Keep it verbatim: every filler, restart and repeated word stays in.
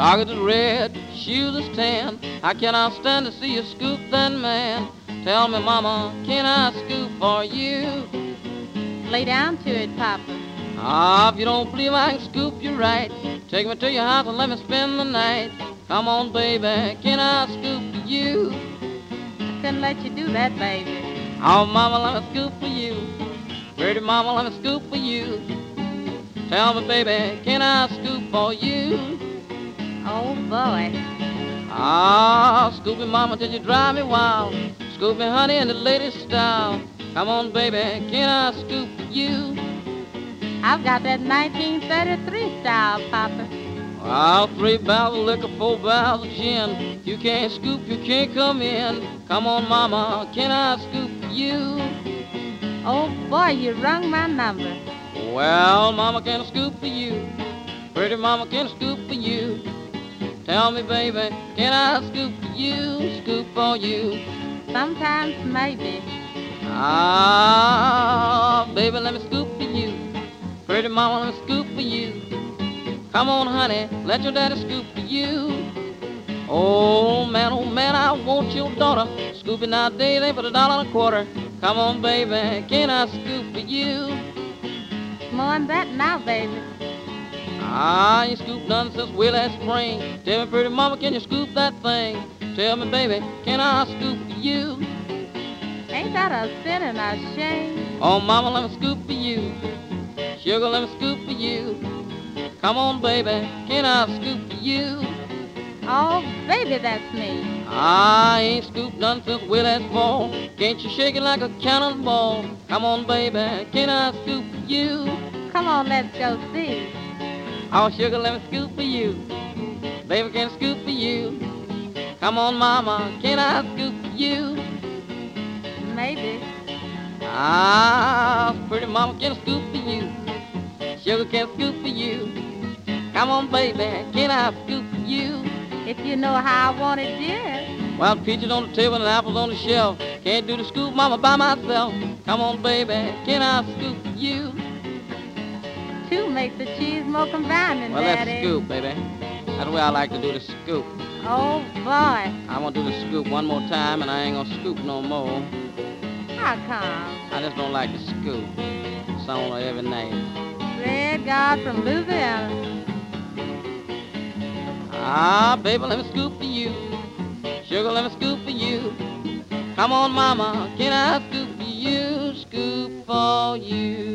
Pockets is red, shoes is tan. I cannot stand to see you scoop that man. Tell me, mama, can I scoop for you? Lay down to it, Papa. Ah, if you don't believe I can scoop you right, take me to your house and let me spend the night. Come on, baby, can I scoop for you? I couldn't let you do that, baby. Oh, mama, let me scoop for you. Pretty mama, let me scoop for you. Tell me, baby, can I scoop for you? Oh, boy. Ah, scoop me, mama, till you drive me wild. Scoop me, honey, in the latest style. Come on, baby, can I scoop for you? I've got that nineteen thirty-three style, Papa. Well, three barrels of liquor, four barrels of gin. You can't scoop, you can't come in. Come on, mama, can I scoop for you? Oh, boy, you rung my number. Well, mama, can I scoop for you? Pretty mama, can I scoop for you? Tell me, baby, can I scoop for you? Scoop for you. Sometimes, maybe. Ah, baby, let me scoop for you. Pretty mama, let me scoop for you. Come on, honey, let your daddy scoop for you. Oh, man, oh, man, I want your daughter. Scooping nowadays ain't but a dollar and a quarter. Come on, baby, can I scoop for you? More than that now, baby. Ah, you scooped none since way last spring. Tell me, pretty mama, can you scoop that thing? Tell me, baby, can I scoop for you? Ain't that a sin and a shame? Oh, mama, let me scoop for you. Sugar, let me scoop for you. Come on, baby, can I scoop for you? Oh, baby, that's me. I ain't scooped none since way last fall. Can't you shake it like a cannonball? Come on, baby, can I scoop for you? Come on, let's go see. Oh, sugar, let me scoop for you. Baby, can I scoop for you? Come on, mama, can I scoop for you? Maybe. Ah, pretty mama, can I scoop for you? Sugar, can I scoop for you? Come on, baby, can I scoop for you? If you know how I want it, dear. Well, peaches on the table and apples on the shelf. Can't do the scoop, mama, by myself. Come on, baby, can I scoop for you? Two makes the cheese more combining, Well, Daddy. let's scoop, baby. That's the way I like to do the scoop. Oh, boy. I'm gonna do the scoop one more time, and I ain't gonna scoop no more. How come? I just don't like to scoop. It's on every night. Red God from Louisiana. Ah, baby, let me scoop for you. Sugar, let me scoop for you. Come on, mama, can I scoop for you? Scoop for you.